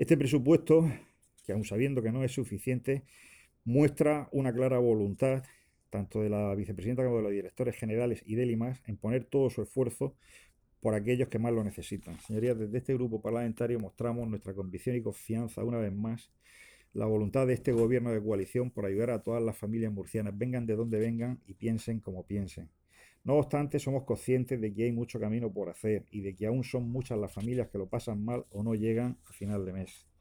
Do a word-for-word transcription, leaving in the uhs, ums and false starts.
Este presupuesto, que aun sabiendo que no es suficiente, muestra una clara voluntad, tanto de la vicepresidenta como de los directores generales y del I M A S, en poner todo su esfuerzo por aquellos que más lo necesitan. Señorías, desde este grupo parlamentario mostramos nuestra convicción y confianza una vez más, la voluntad de este gobierno de coalición por ayudar a todas las familias murcianas, vengan de donde vengan y piensen como piensen. No obstante, somos conscientes de que hay mucho camino por hacer y de que aún son muchas las familias que lo pasan mal o no llegan a final de mes.